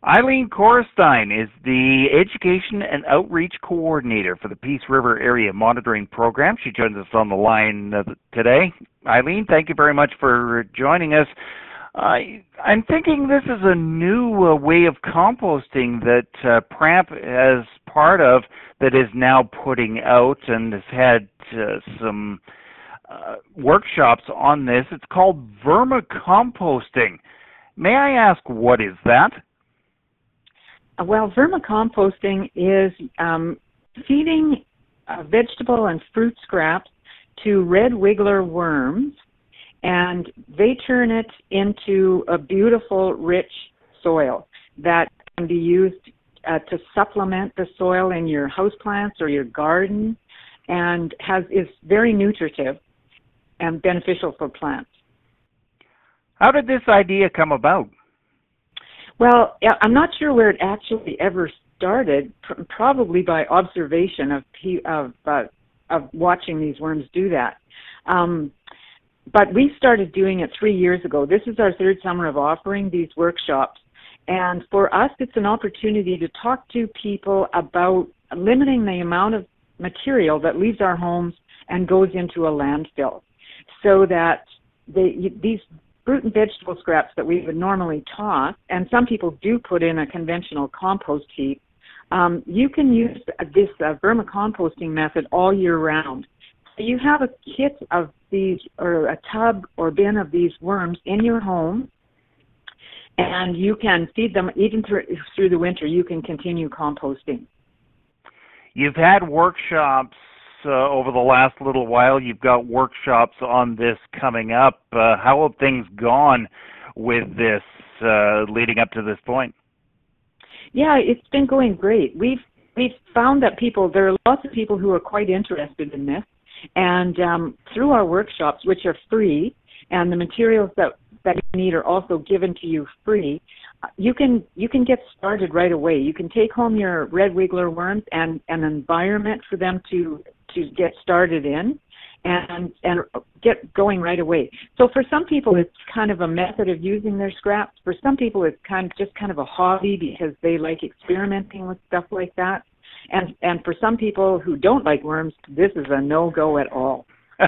Eileen Korstein is the Education and Outreach Coordinator for the Peace River Area Monitoring Program. She joins us on the line today. Eileen, thank you very much for joining us. I'm thinking this is a new way of composting that PRAMP is part of that is now putting out and has had some workshops on this. It's called vermicomposting. May I ask, what is that? Well, vermicomposting is feeding vegetable and fruit scraps to red wiggler worms, and they turn it into a beautiful, rich soil that can be used to supplement the soil in your houseplants or your garden, and is very nutritive and beneficial for plants. How did this idea come about? Well, I'm not sure where it actually ever started. Probably by observation of watching these worms do that. But we started doing it 3 years ago. This is our third summer of offering these workshops. And for us, it's an opportunity to talk to people about limiting the amount of material that leaves our homes and goes into a landfill, so that these fruit and vegetable scraps that we would normally toss, and some people do put in a conventional compost heap, you can use this vermicomposting method all year round. So you have a kit of these, or a tub or bin of these worms in your home, and you can feed them even through the winter. You can continue composting. You've had workshops over the last little while. You've got workshops on this coming up. How have things gone with this leading up to this point? Yeah, it's been going great. We've found that there are lots of people who are quite interested in this, and through our workshops, which are free, and the materials that you need are also given to you free, you can get started right away. You can take home your red wiggler worms and an environment for them to get started in and get going right away. So for some people, it's kind of a method of using their scraps. For some people, it's just kind of a hobby because they like experimenting with stuff like that. And for some people who don't like worms, this is a no-go at all.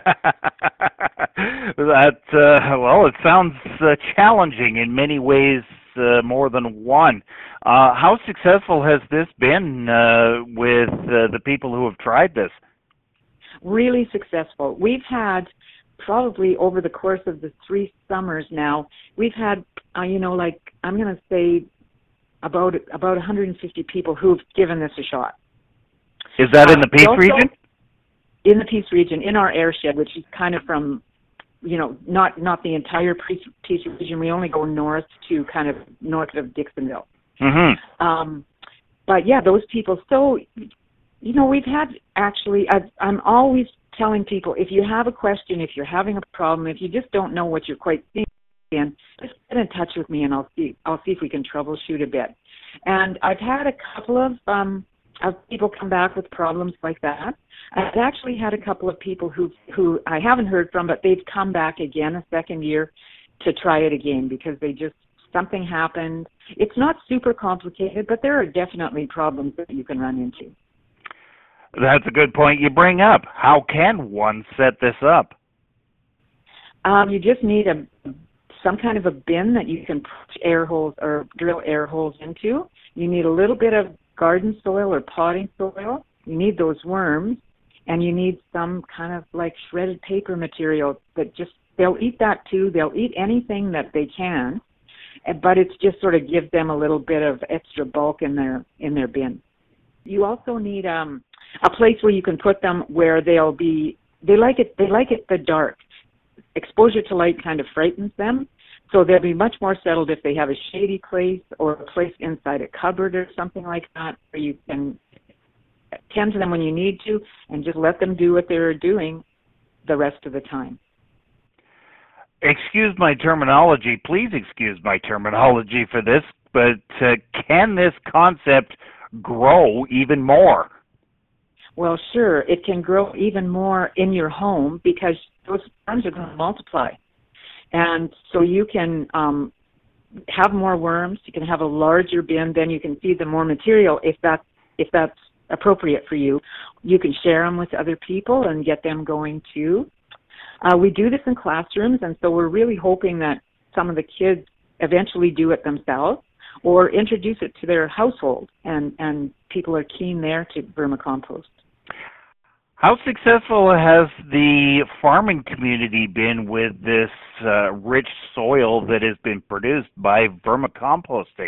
Well, it sounds challenging in many ways, more than one. How successful has this been with the people who have tried this? Really successful. We've had probably over the course of the 3 summers now, we've had, I'm going to say about 150 people who've given this a shot. Is that in the Peace region? In the Peace region, in our airshed, which is kind of from, not the entire Peace region. We only go north to kind of north of Dixonville. Mm-hmm. But yeah, those people. So, we've had actually, I'm always telling people, if you have a question, if you're having a problem, if you just don't know what you're quite thinking, just get in touch with me and I'll see if we can troubleshoot a bit. And I've had a couple of people come back with problems like that. I've actually had a couple of people who I haven't heard from, but they've come back again a second year to try it again because something happened. It's not super complicated, but there are definitely problems that you can run into. That's a good point you bring up. How can one set this up? You just need some kind of a bin that you can put air holes or drill air holes into. You need a little bit of garden soil or potting soil. You need those worms, and you need some kind of like shredded paper material that they'll eat that too. They'll eat anything that they can, but it's just sort of gives them a little bit of extra bulk in their bin. You also need a place where you can put them where they like it the dark. Exposure to light kind of frightens them, so they'll be much more settled if they have a shady place or a place inside a cupboard or something like that where you can tend to them when you need to and just let them do what they're doing the rest of the time. Excuse my terminology. Please excuse my terminology for this, but can this concept grow even more? Well, sure. It can grow even more in your home because those worms are going to multiply. And so you can have more worms. You can have a larger bin. Then you can feed them more material if that's appropriate for you. You can share them with other people and get them going too. We do this in classrooms, and so we're really hoping that some of the kids eventually do it themselves or introduce it to their household, and people are keen there to vermicompost. How successful has the farming community been with this rich soil that has been produced by vermicomposting?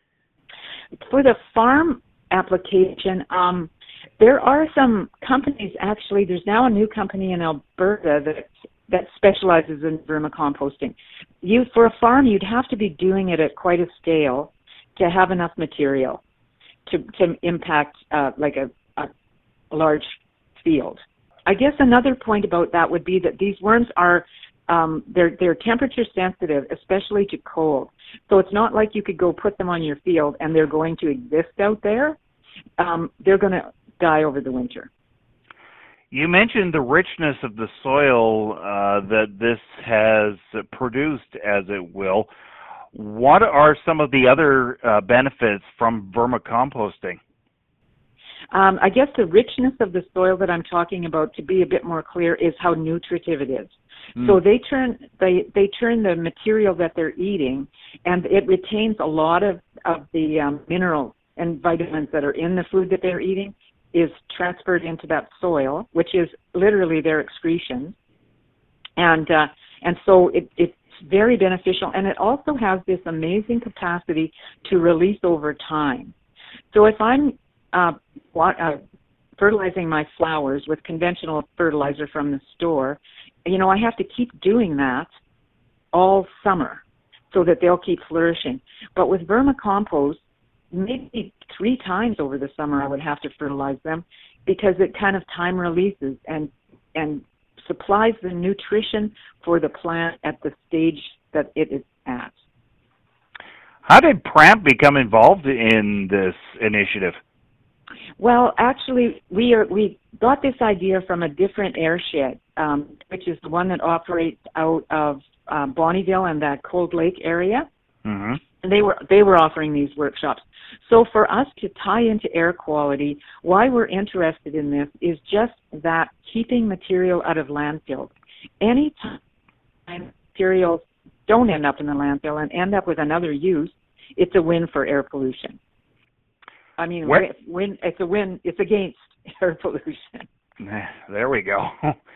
For the farm application, there are some companies, actually. There's now a new company in Alberta that specializes in vermicomposting. For a farm, you'd have to be doing it at quite a scale to have enough material to impact like a large field. I guess another point about that would be that these worms are they're temperature sensitive, especially to cold. So it's not like you could go put them on your field and they're going to exist out there. They're going to die over the winter. You mentioned the richness of the soil that this has produced, as it will. What are some of the other benefits from vermicomposting? I guess the richness of the soil that I'm talking about, to be a bit more clear, is how nutritive it is. So they turn the material that they're eating, and it retains a lot of the minerals and vitamins that are in the food that they're eating, is transferred into that soil, which is literally their excretion, and so it's very beneficial, and it also has this amazing capacity to release over time. So if I'm fertilizing my flowers with conventional fertilizer from the store, I have to keep doing that all summer so that they'll keep flourishing. But with vermicompost, maybe 3 times over the summer I would have to fertilize them, because it kind of time releases and supplies the nutrition for the plant at the stage that it is at. How did PRAMP become involved in this initiative? Well, actually, we got this idea from a different airshed, which is the one that operates out of Bonnyville and that Cold Lake area. Mm-hmm. And they were offering these workshops. So for us to tie into air quality, why we're interested in this is just that keeping material out of landfills. Any time materials don't end up in the landfill and end up with another use, it's a win for air pollution. I mean, it's a win. It's against air pollution. There we go.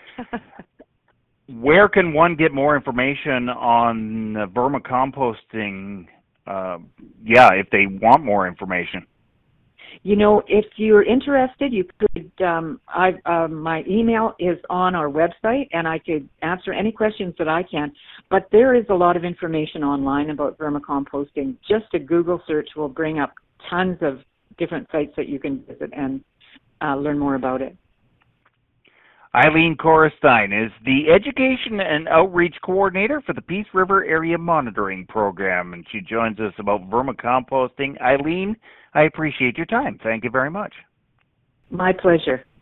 Where can one get more information on vermicomposting? If they want more information. If you're interested, you could. My email is on our website, and I could answer any questions that I can. But there is a lot of information online about vermicomposting. Just a Google search will bring up tons of different sites that you can visit and learn more about it. Eileen Korestein is the Education and Outreach Coordinator for the Peace River Area Monitoring Program, and she joins us about vermicomposting. Eileen, I appreciate your time. Thank you very much. My pleasure.